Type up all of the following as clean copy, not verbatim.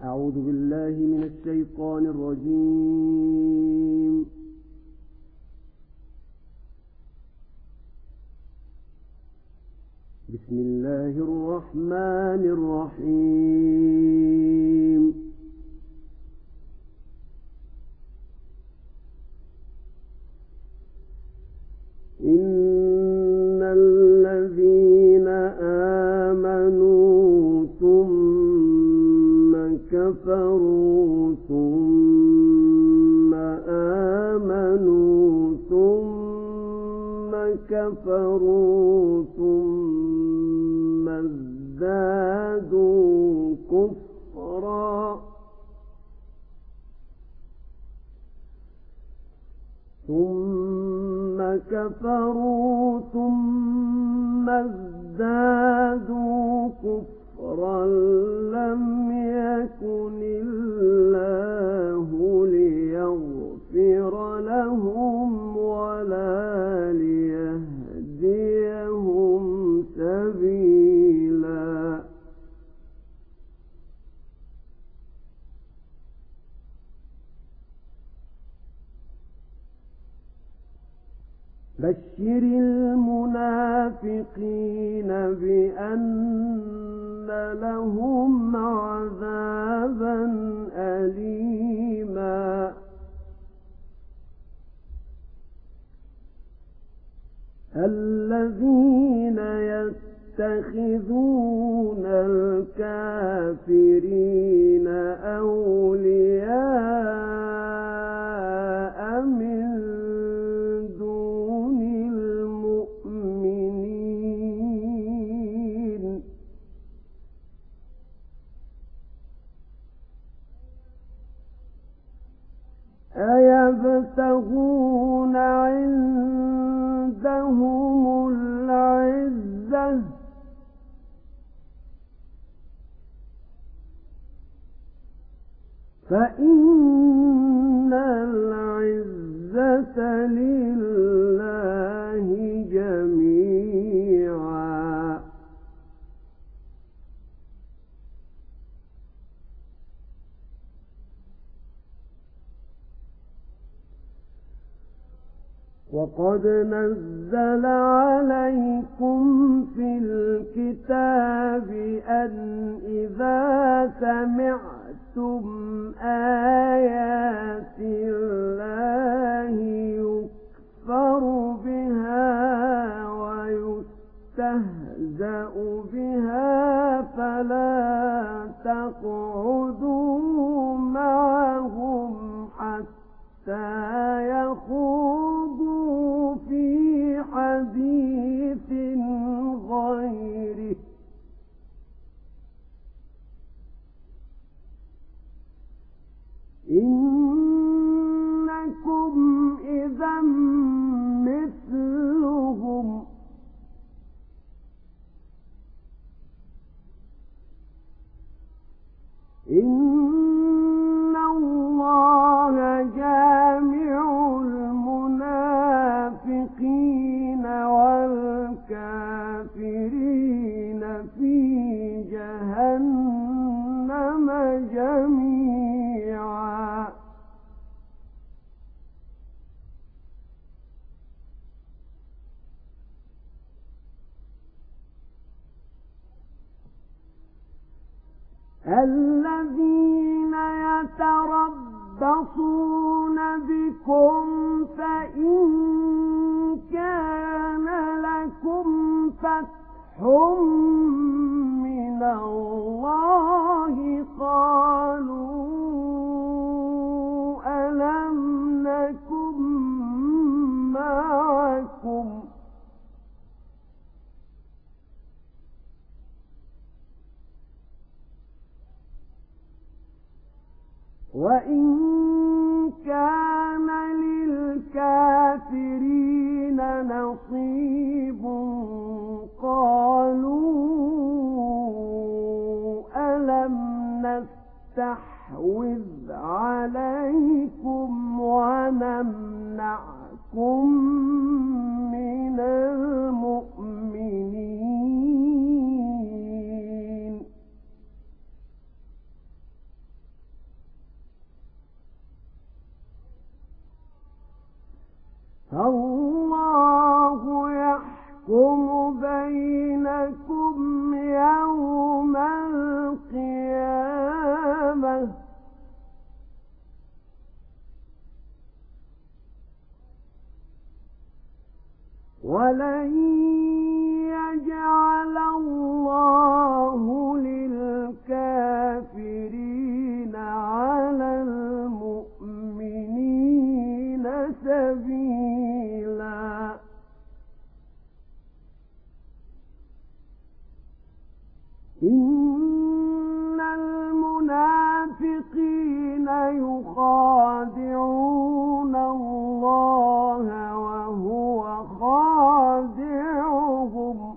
أعوذ بالله من الشيطان الرجيم. بسم الله الرحمن الرحيم. إن الذين آمنوا ثم كفروا ثم آمنوا ثم كفروا ثم ازدادوا كفرا لم يكن الله ليغفر لهم ولا ليهديهم سبيلا. بشر المنافقين بأن لهم عذابا أليما. الذين يتخذون الكافرين أولياء من دون المؤمنين أيبتغون عندهم العزة فإن العزة لله جميعا. وقد نزل عليكم في الكتاب أن إذا سمعتم آيات الله يكفر بها ويستهزأ بها فلا تقعدوا معهم حتى يخوضوا في حديث غيره إنكم إذا مثلهم إن الله جامع المنافقين والكافرين في جهنم جميعا. الذين يتربصون بكم فإن كان لكم فتح من الله قالوا ألم نكن معكم وإن كان للكافرين نصيب قالوا ألم نستحوذ عليكم ونمنعكم من المؤمنين. إن المنافقين يخادعون الله وهو خادعهم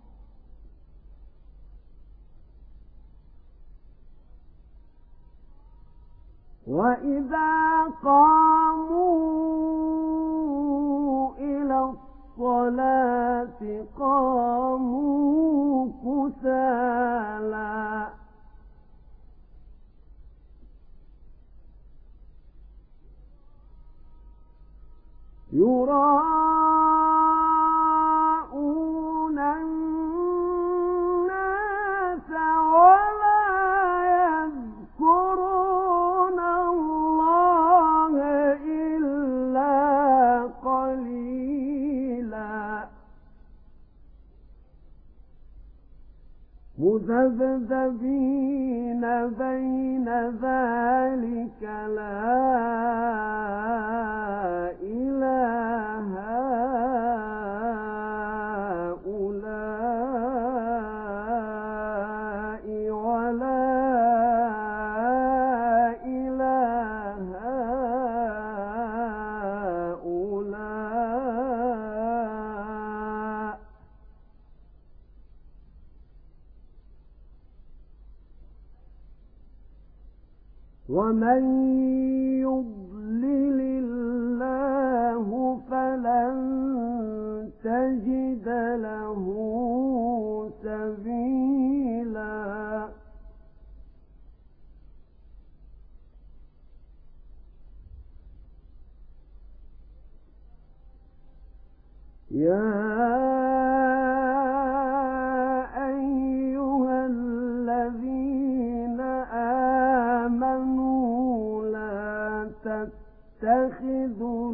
وإذا قاموا إلى الصلاة قاموا كسالى يراءون الناس ولا يذكرون الله إلا قليلا مذبذبين بين ذلك لا إله هؤلاء ولا إله هؤلاء ومن يضلل الله فلن تجد له سبيلا يا أيها الذين آمنوا لا تتخذوا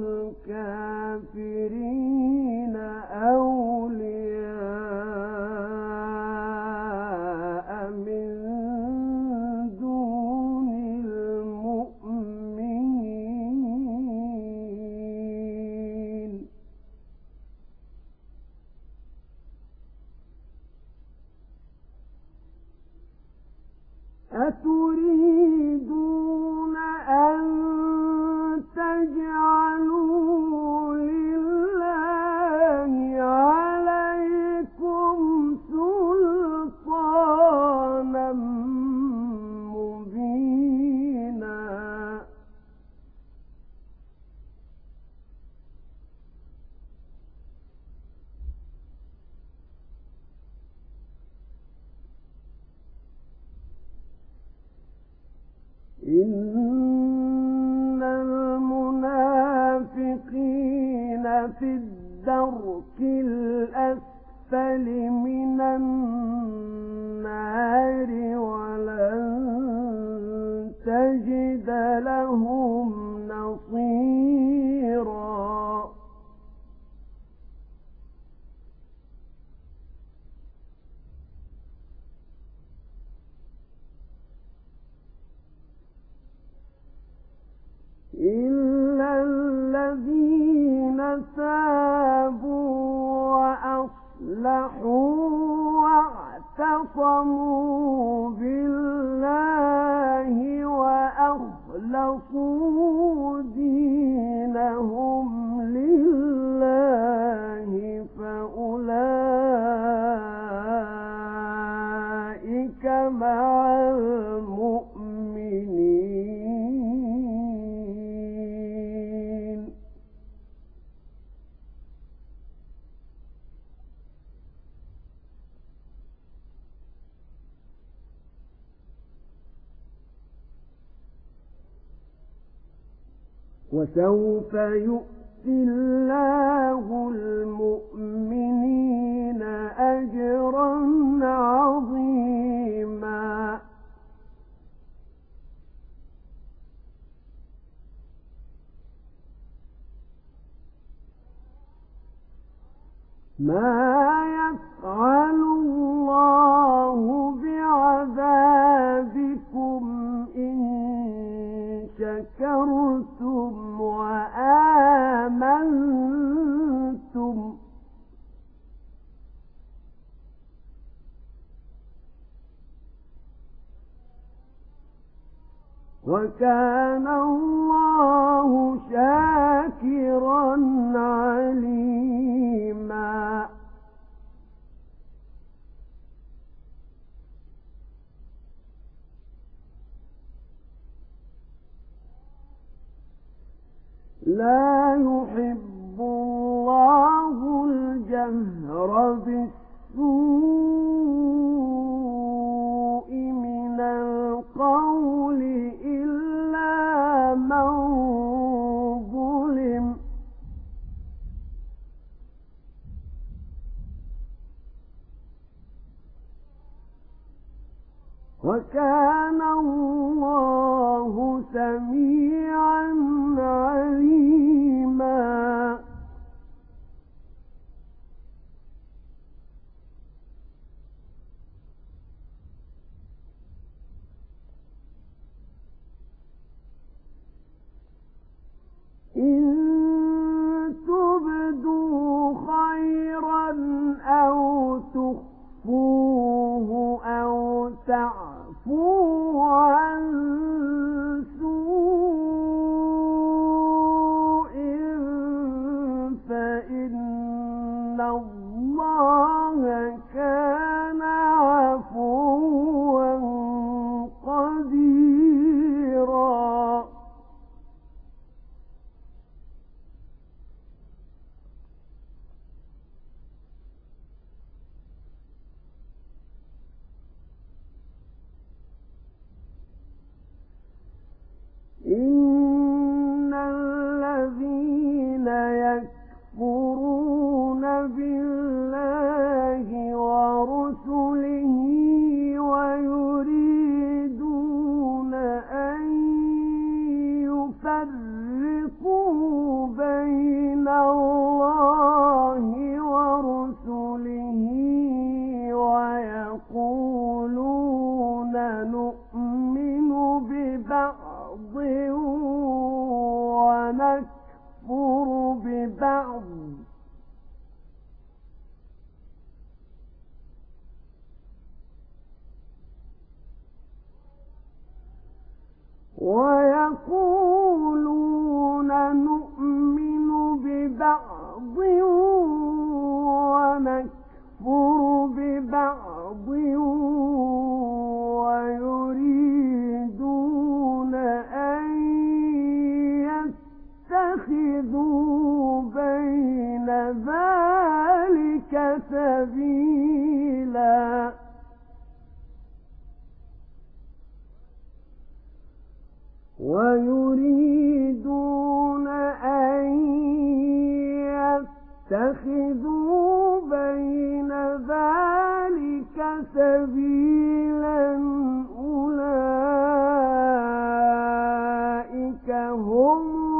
الكافرين أولياء من دون المؤمنين أتريدون أن تجعلوا لله عليكم سلطانا مبينا إن المنافقين في الدرك الأسفل من النار ولن تجد لهم نصيرا إلا الذين تابوا وأصلحوا واعتصموا بالله وأخلصوا دينهم لله فأولئك مع المؤمنين وسوف يؤتي الله المؤمنين أجرا عظيما ما يفعل الله بعذابكم إن شكرتم وآمنتم وكان الله شاكرا عليما. لا يحب الله الجهر بالسوء من القول إلا من ظلم. وكان الله سميعا عليما. إن تبدوا خيرا أو تخفوه أو تعفوا عن سوء فإن الله كان عفوا قديرا. إن الذين يكفرون بالله ورسله ويريدون أن يفرقوا بين الله ورسله ويقولون نؤمن ببعض ونكفر ببعض ويريدون أن يتخذوا بين ذلك سبيلا. ويريدون أن يتخذوا بين ذلك سبيلا أولئك هم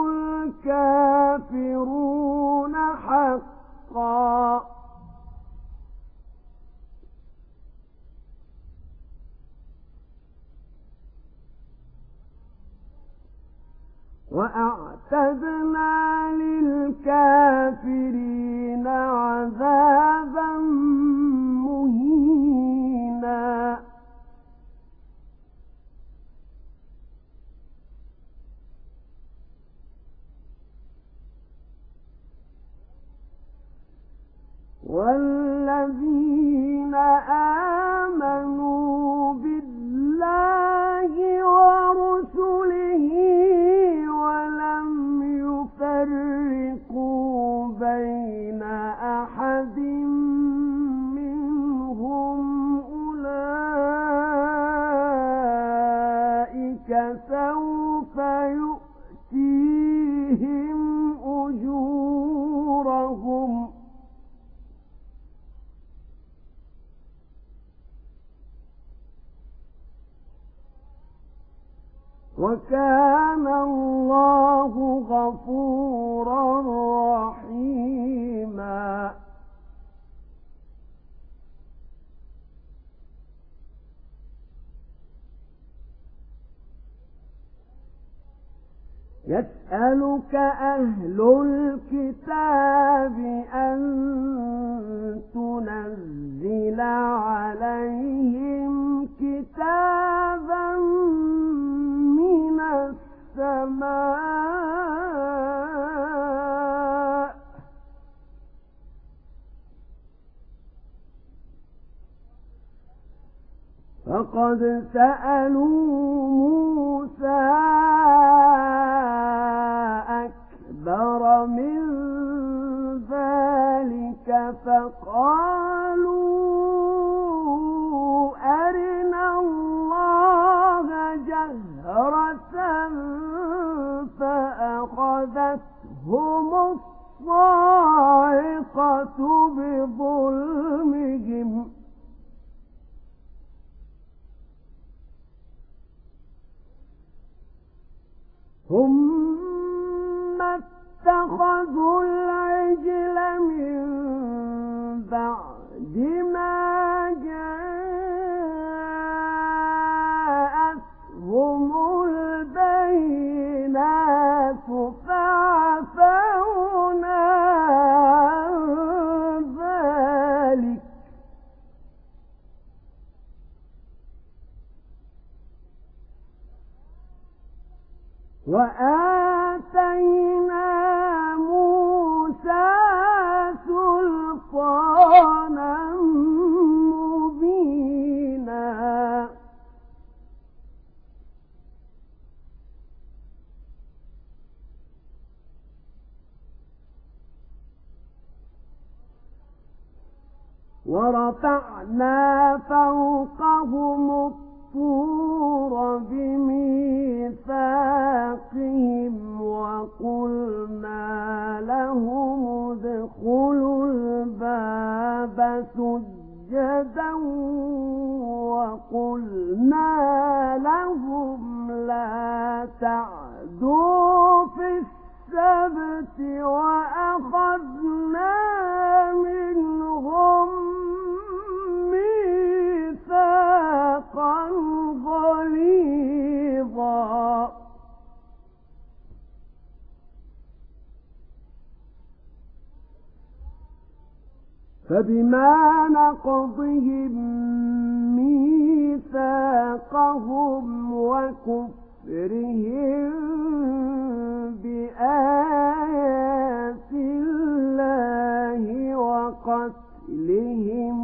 الكافرون حقا. وأعتدنا للكافرين عذابا مهينا. والذين آمنوا بالله ورسله ولم يفرقوا بين أحد منهم أولئك سوف يؤتيهم أجورهم وكان الله غفورا رحيما. يسألك أهل الكتاب أن تنزل عليهم كتابا من فقد سألوا موسى أكبر من ذلك فقالوا أرنا الله جهرة فأخذتهم الصاعقة بظلمهم ثم اتخذوا العجل من بعد ما جاءتهم البينات فعفونا عن ذلك وآتينا موسى سلطانا مبينا ورفعنا فوقهم الطور بميثاقهم وقلنا لهم ادخلوا الباب سجدا وقلنا لهم لا تعدوا في السبت وأخذنا منهم ميثاقا غليظا فبما نقضهم ميثاقهم وكفرهم بآيات الله وقتلهم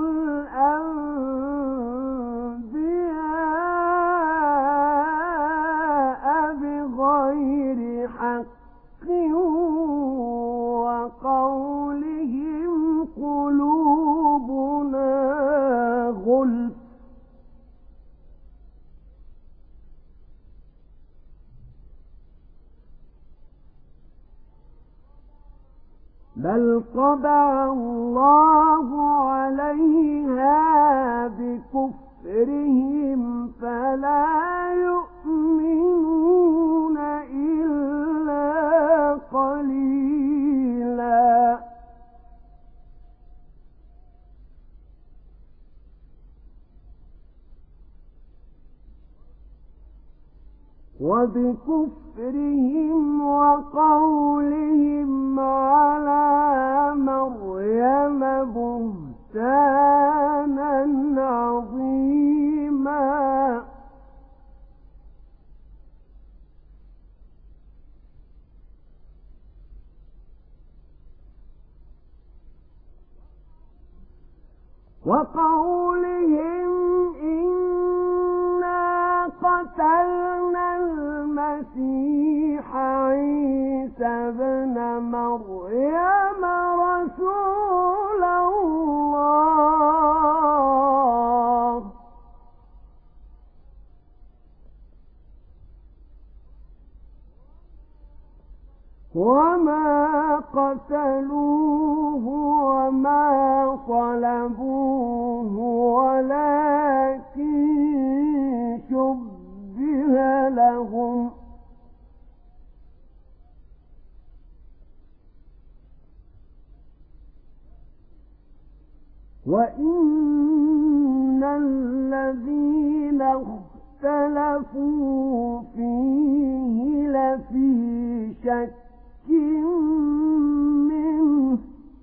الأنبياء بغير حق وقولهم قلوبنا غلف بل طبع الله عليها بكفرهم فلا يؤمنون إلا قليلا وبكفرهم وقولهم على مريم بهتانا عظيما وقولهم إنا قتلنا المسيح عيسى ابن مريم رسول الله وما قتلوه وما صلبوه ولكن شبه لهم وإن الذين اختلفوا فيه لفي شك منه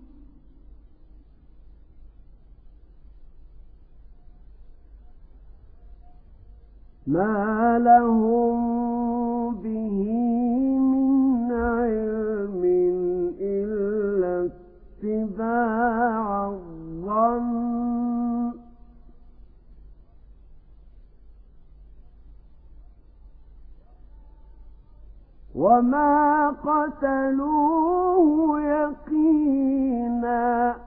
ما لهم به من علم إلا اتباع الظن وما قتلوه يقينا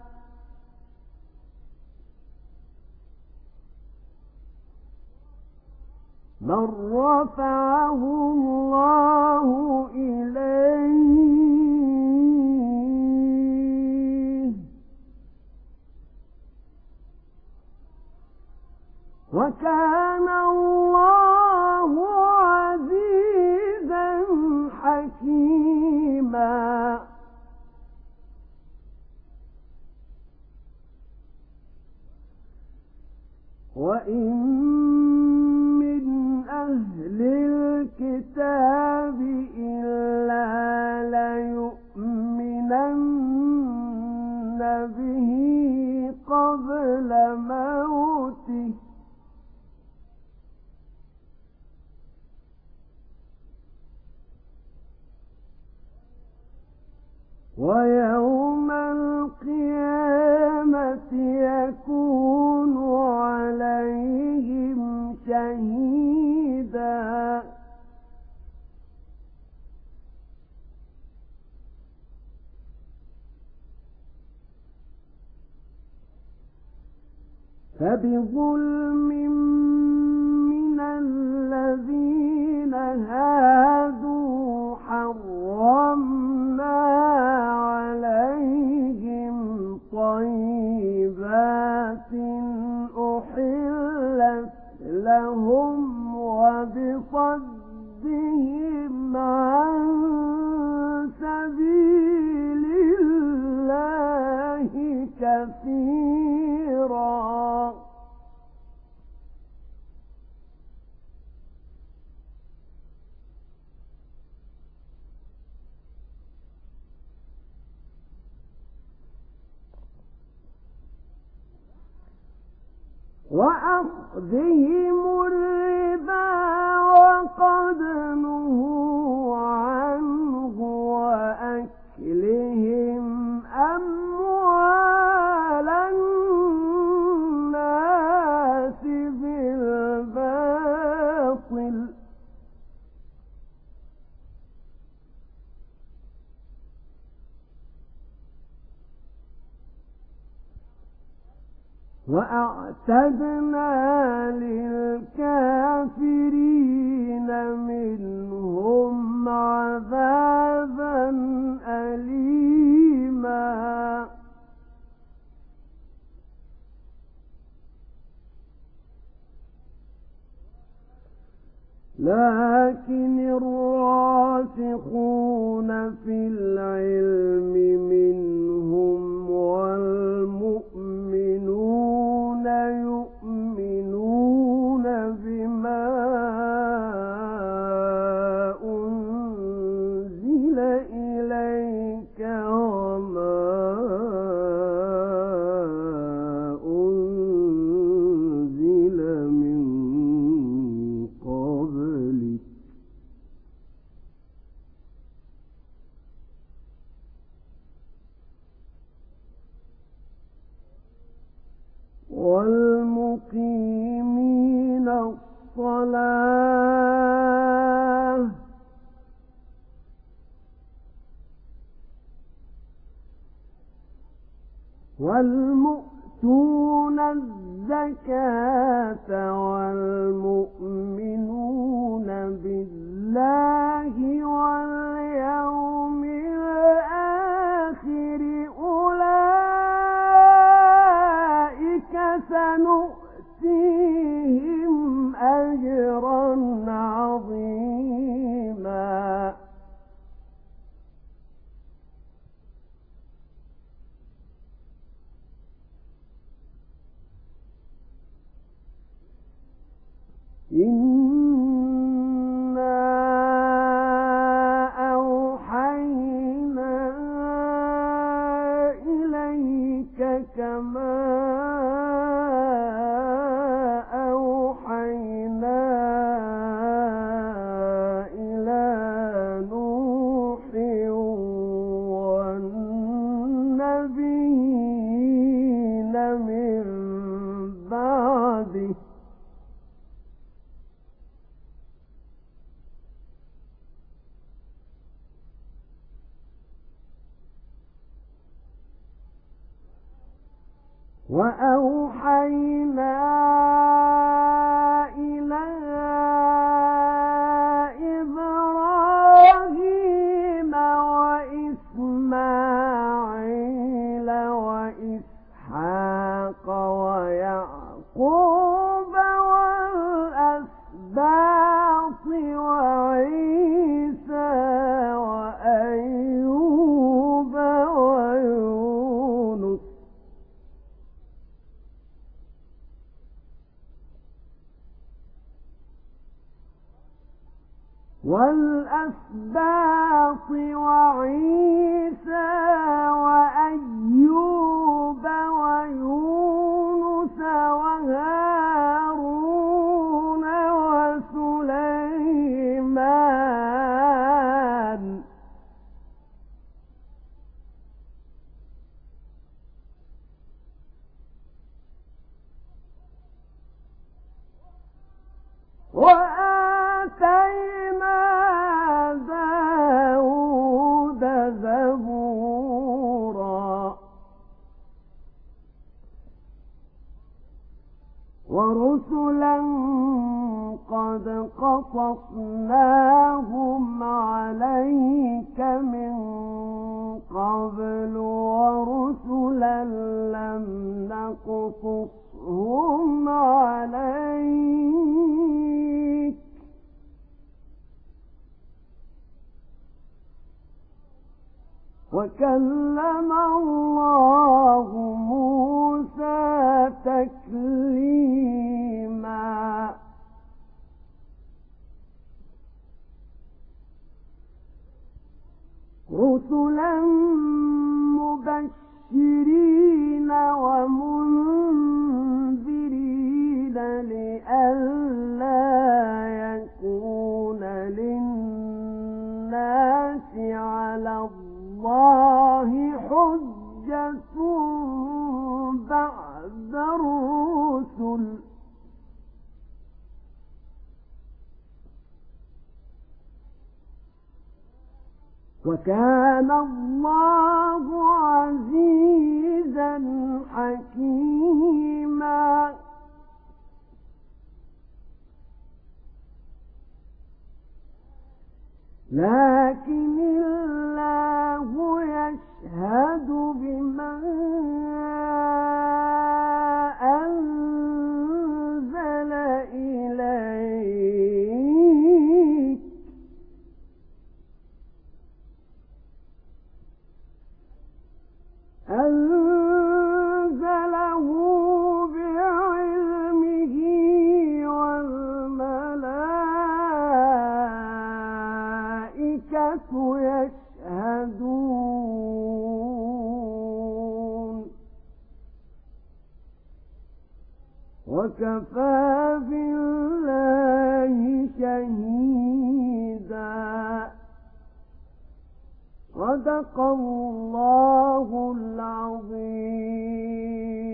بل رفعه الله إليه وكان الله عزيزا حكيما وإن أهل الكتاب إلا ليؤمنن به قبل موته ويوم القيامة يكون عليهم شهيدا فبظلم من الذين هادوا حرمنا عليهم طيبات أحلت لهم وبصدهم عن سبيل الله كثيرا وأخذهم الربا وقد نهوا عنه وأكلهم أموال الناس بالباطل وأعتدنا للكافرين منهم عذابا أليما لكن الراسخون في العلم منهم والمؤمنون يؤمنون بما أنزل إليك وما أنزل من قبلك والمقيمين الصلاة والمؤتون الزكاة والمؤمنون بالله واليوم الآخر أولئك سنؤتيهم أجرا عظيما إنا أوحينا إليك كما أوحينا إلى نوح والنبيين من بعده وأوحينا إلى إبراهيم وإسماعيل وإسحاق ويعقوب والأسباط وعيسى وأيوب ويونس وأيوب ويونس وهارون وسليمان وآتينا داود زبورا ورسلا قد قصصناهم عليك من قبل ورسلا لم نقصصهم عليك وكلم الله موسى تكليما رسلا مبشرين ومنذرين لئلا يكون للناس على الله حجة بعد الرسل وكان الله عزيزا حكيما لكن الله يشهد بما أنزل إليك أنزله بعلمه والملائكة يشهدون وكفى بالله شهيدا صدق الله العظيم.